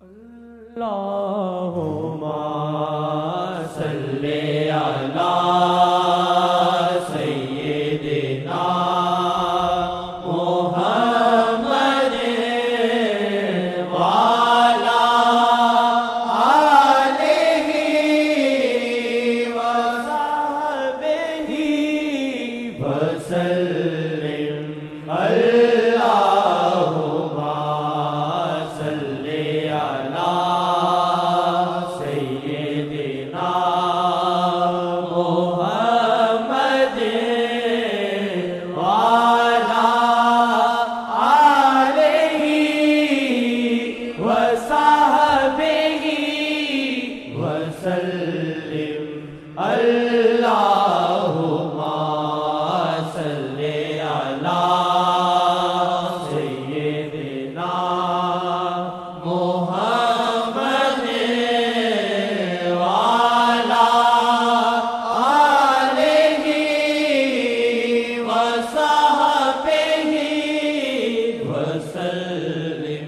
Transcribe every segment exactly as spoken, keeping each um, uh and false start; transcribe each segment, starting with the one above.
اللہم صلی علی سیدنا محمد وعلی آلہ وصحبہ وسلم اللہم صلی علی سیدنا محمد وعلی آلہ وصحبہ وسلم اللہم صلی علی سیدنا محمد وعلی آلہ وصحبہ وسلم۔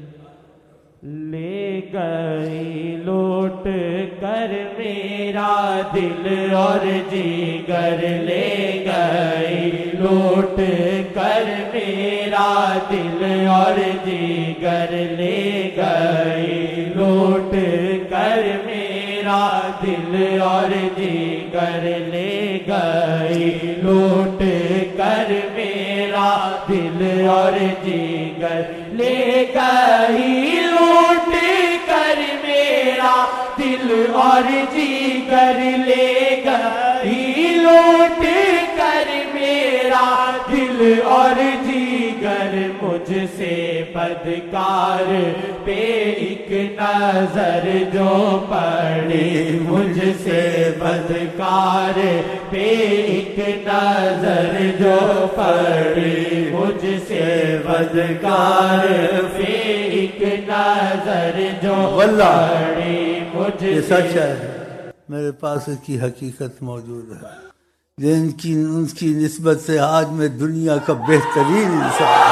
لے گئی لوٹ کر میرا دل اور جگر، لے گئی لوٹ کر میرا دل اور جگر، لے گئی لوٹ کر میرا دل اور جگر، لے گئی لوٹ کر میرا دل اور جگر، لے گئی لوٹ کر میرا دل اور جگر، لے گئی لوٹ کر میرا دل اور جگر، مجھ سے بدکار پہ ایک نظر جو پڑی، مجھ سے بدکار پہ ایک نظر جو پڑی، مجھ سے بدکار پہ ایک نظر جو پڑی، مجھ یہ سے سچ ہے، میرے پاس اس کی حقیقت موجود ہے، جن کی ان کی نسبت سے آج میں دنیا کا بہترین انسان ہوں۔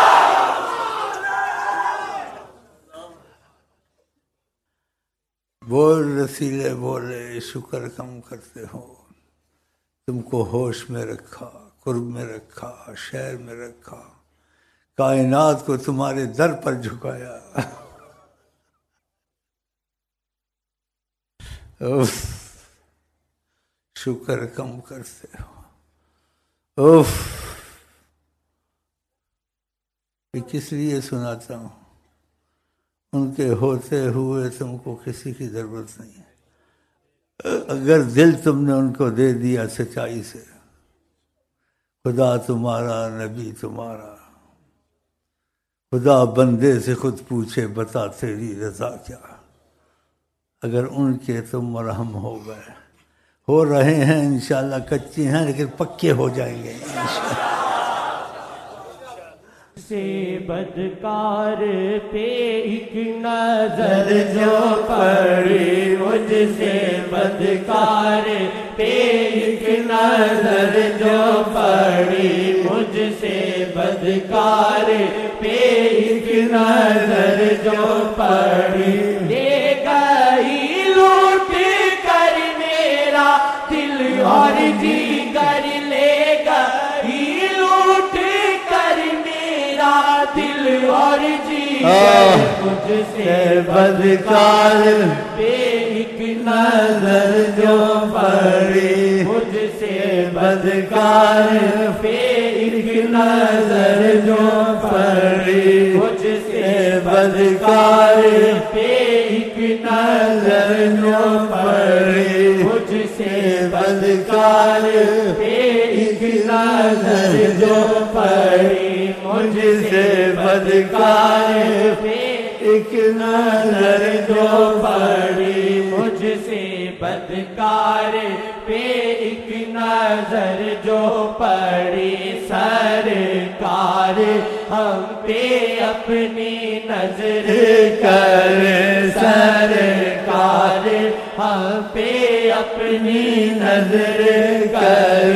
بول رسیلے بولے شکر کم کرتے ہو، تم کو ہوش میں رکھا، قرب میں رکھا، شہر میں رکھا، کائنات کو تمہارے در پر جھکایا۔ اوف، شکر کم کرتے ہو، اوف۔ یہ کس لیے سناتا ہوں؟ ان کے ہوتے ہوئے تم کو کسی کی ضرورت نہیں ہے، اگر دل تم نے ان کو دے دیا سچائی سے، خدا تمہارا نبی تمہارا، خدا بندے سے خود پوچھے بتا تیری رضا کیا، اگر ان کے تم مرہم ہو گئے، ہو رہے ہیں انشاءاللہ، کچے ہیں لیکن پکے ہو جائیں گے انشاءاللہ۔ سے بدکار پہ ایک نظر جو پڑی، مجھ سے بدکار پہ ایک نظر جو پڑی، مجھ سے بدکار پہ ایک نظر جو پڑی، لے گئی لوٹ کر میرا دل اور جگر، لے گئی لوٹ کر میرا دل اور جگر، مجھ سے بدکار پہ ایک نظر جو پڑی، مجھ سے بدکار پہ ایک نظر جو پڑی، مجھ سے بدکار پہ ایک نظر جو پڑی، مجھ سے بدکار پہ ایک نظر جو پڑی، مجھ سے بدکار پہ ایک نظر جو پڑی، مجھ سے بدکار پہ ایک نظر جو پڑی، سرکار ہم پہ اپنی نظر کر، سرکار ہم پہ اپنی نظر کر،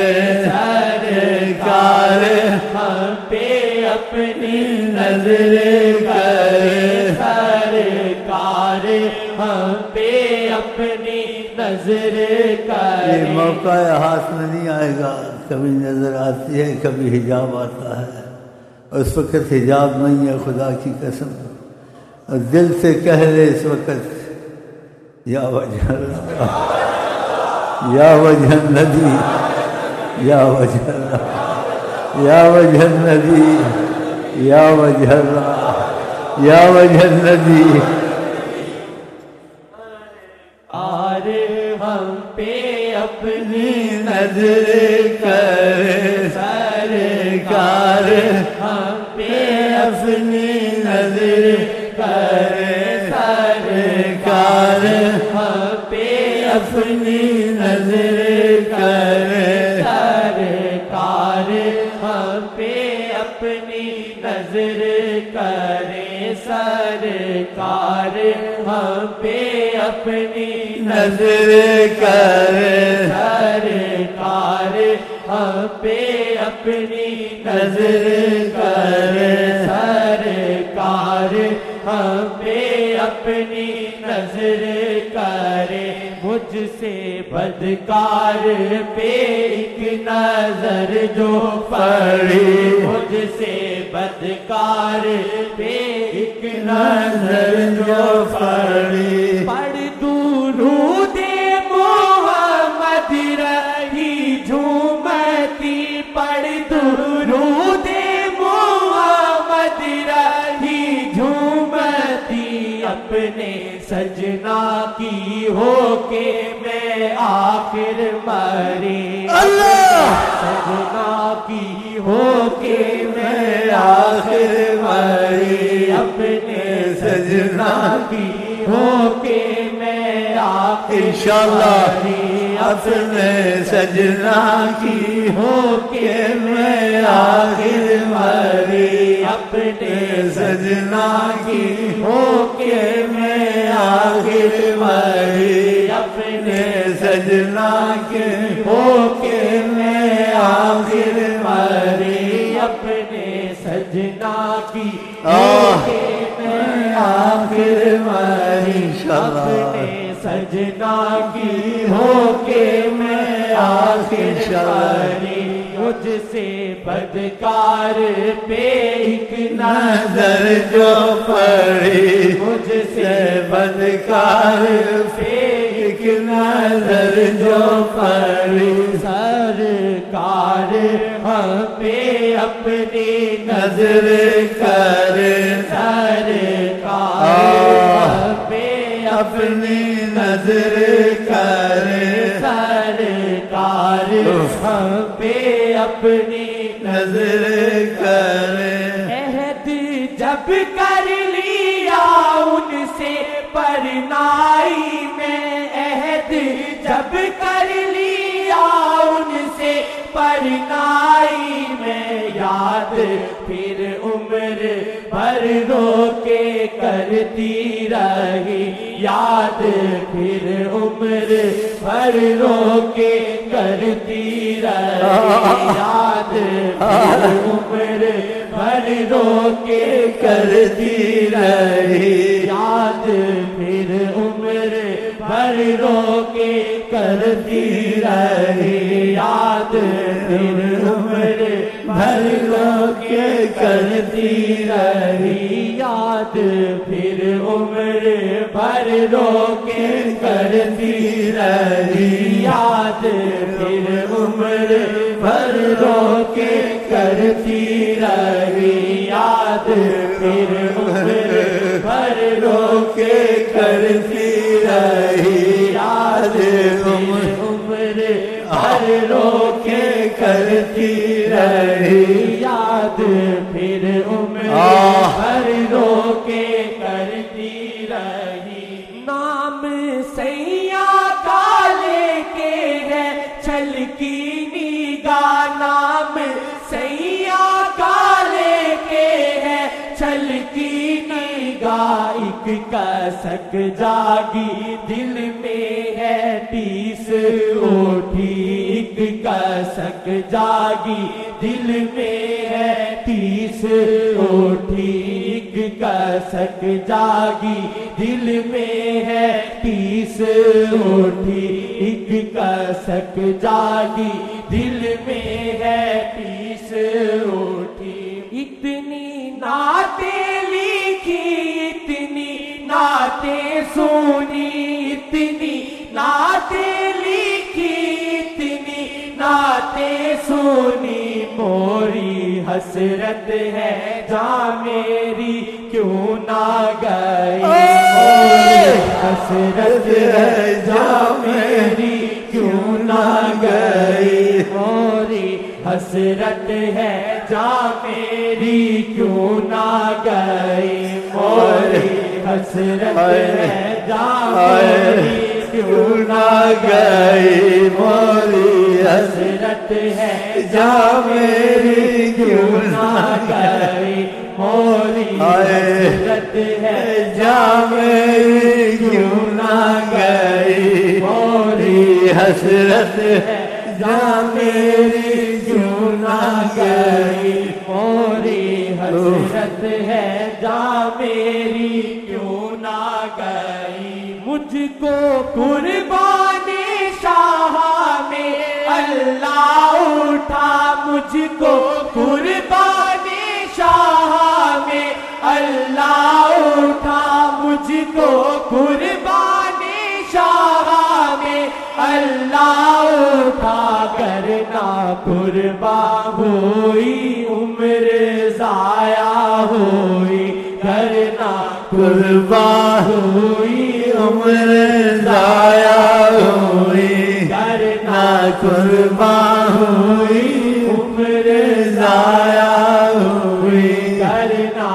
سرکار ہم پہ اپنی نظر کر، سرکار اپنی نظر یہ کرے. موقع ہاتھ میں نہیں آئے گا. کبھی نظر آتی ہے کبھی حجاب آتا ہے. اس وقت حجاب نہیں ہے خدا کی قسم. اور دل سے کہہ لے اس وقت یا وجہ اللہ یا وجہ النبی یا وجہ اللہ یا وجہ النبی یا وجہ اللہ یا وجہ النبی. آر ہم پہ اپنی نظر کر سرکار ہم پہ اپنی نظر کر سرکار ہم پہ اپنی نظر کر سرکار ہم پہ اپنی نظر کرے. سرکار ہم پہ اپنی نظر کر سرکار ہم پہ اپنی نظر کر سرکار ہم پہ اپنی نظر کرے. مجھ سے بدکار پہ ایک نظر جو پڑی. مجھ سے بدکار پہ ایک نظر جو پڑی. پڑھ درود محمد رہی جھومتی. پڑھ درود محمد رہی جھومتی. اپنے سجنا کی ہو کے میں آخر مری. اللہ سجنا کی ہو کے میں آخر مری. اپنے سجنا کی ہو کے میں آخر انشاءاللہ مری. اپنے سجنا کی ہو کے میں آخر مری. اپنے سجنا کی ہو کے میں آخر مری. اپنے سجنا کے ہو کے میں آخر مری. اپنے سجنا کی ہو آہ. کے میں آخر مری. انشاءاللہ اپنے سجنا کی ہو کے میں آخر مری. مجھ سے بدکار پہ ایک نظر جو پڑی. مجھ سے بدکار پہ ایک نظر جو پڑی. سرکار ہم پہ اپنی نظر کر سرکار آہ. ہم پہ اپنی نظر کر سرکار ہم پہ اپنی نظر کر. عہد جب کر لیا ان سے پرنائی میں. عہد جب کر لیا ان سے پرنائی میں. یاد پھر عمر بھر رو کے کرتی رہی. یاد پھر عمر بھر رو کے کرتی رہی. یاد پھر عمر بھر رو کے کرتی رہی. یاد پھر عمر بھر رو کے کرتی رہی. یاد پھر عمر بھر رو کے کرتی رہی. یاد پھر عمر بھر رو کے کرتی رہی. یاد پھر عمر بھر رو کے کرتی رہی. یاد پھر عمر بھر رو کے کرتی رہی. یاد پھر عمر بھر رو کے کرتی رہی. یاد پھر عمر بھر رو کے کرتی رہی. نام سیاں کا لے کے ہے چل کی نگاہ. نام سیاں کا لے کے ہے چل کی نگاہ. ایک کسک جاگی دل میں ہے ٹیس اٹھی، ایک کسک جاگی دل میں ہے ٹیس اٹھی، ایک کسک جاگی دل میں ہے ٹیس اٹھی، ایک کسک جاگی دل میں ہے ٹیس اٹھی، اتنی نعتیں لکھی اتنی نعتیں سنی، اتنی نعتیں لکھی اتنی نعتیں سنی، موری حسرت ہے جاں میری کیوں نہ گئی، موری حسرت ہے جاں میری کیوں نہ گئی، موری حسرت ہے جاں میری کیوں نہ گئی، موری حسرت ہے جاں میری کیوں نہ گئی، موری حسرت ہے جاں میری کیوں نہ گئی، موری حسرت ہے جاں میری کیوں نہ گئی، موری حسرت ہے جاں میری کیوں نہ گئی، موری حسرت ہے جاں میری کیوں نہ گئی، مجھ کو قربان شاہ میں اللہ اٹھا، مجھ کو قربان شاہ میں اللہ اٹھا، مجھ کو قربان شاہ میں اللہ اٹھا، کرنا قربان ہوئی عمر ضائع ہوئی، کرنا قربان ہوئی عمر ضائع ہوئی، کرنا قربان ہوئی عمر ضائع ہوئی، کرنا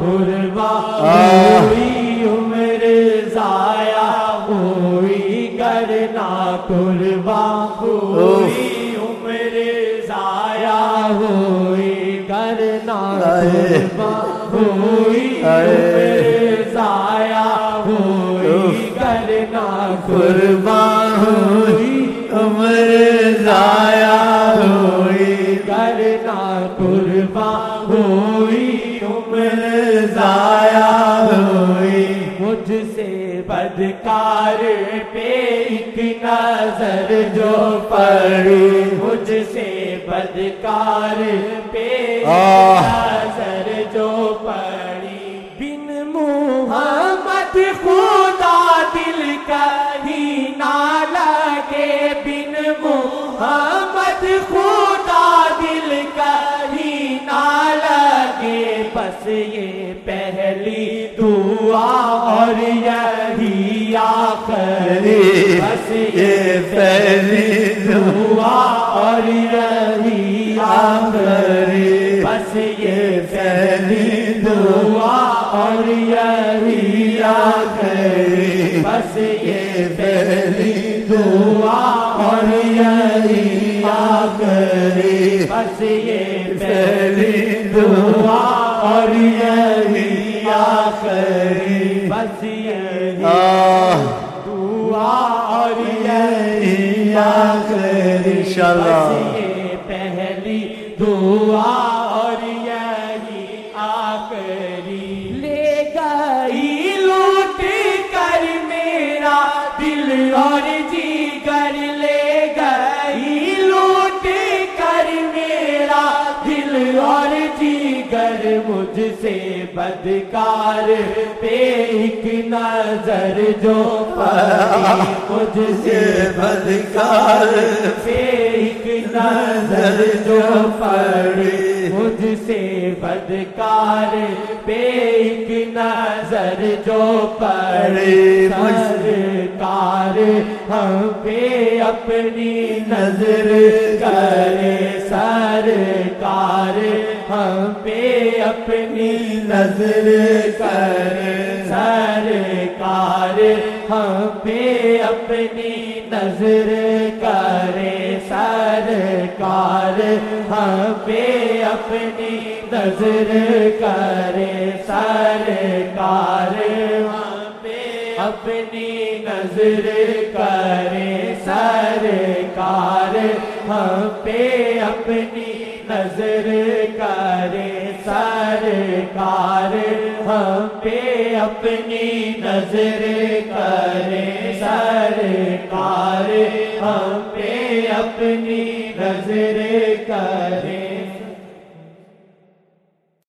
قربان ہوئی عمر ضائع ہوئی، کرنا قربان ہوئی عمر ضائع ہوئی، کرنا قربان ہوئی عمر ضائع ہوئی، کرنا قربان ہوئی عمر ضائع ہوئی، کرنا قربان ہوئی عمر ضائع ہوئی، مجھ سے بدکار پہ ایک نظر جو پڑی، مجھ سے بدکار پہ ایک نظر جو پڑی، بن محمد خدا دل کہیں نہ لگے، بن محمد خدا دل کہیں نہ لگے، بس یہ پہلی دعا اور یہی آخری، بس یہ پہلی دعا اور یہی آخری، بس یہ پہلی دعا اور یہی آخری، بس یہ پہلی دعا اور یہی آخری، بس یہ پہلی دعا اور یہی آخری، بس یہی دعا اور یہی آخری، انشاءاللہ، بس یہ پہلی دعا اور یہی آخری، لے گئی لوٹ کر میرا دل اور جگر، لے گئی لوٹ کر میرا دل اور جگر، مجھ سے بدکار پہ ایک نظر جو پڑی، مجھ سے بدکار پہ ایک نظر جو پڑی، مجھ سے بدکار پہ ایک نظر جو پڑی، سرکار ہم پہ اپنی نظر کرے، سرکار ہم پہ اپنی نظر کرے، سرکار ہم پہ اپنی نظر کرے، سرکار ہم پہ اپنی نظر کرے سرکار ہم پہ اپنی نظر کرے سرکار ہم پہ اپنی نظر کرے سرکار ہم پہ اپنی نظر کرے سرکار ہم پہ اپنی نظر کرے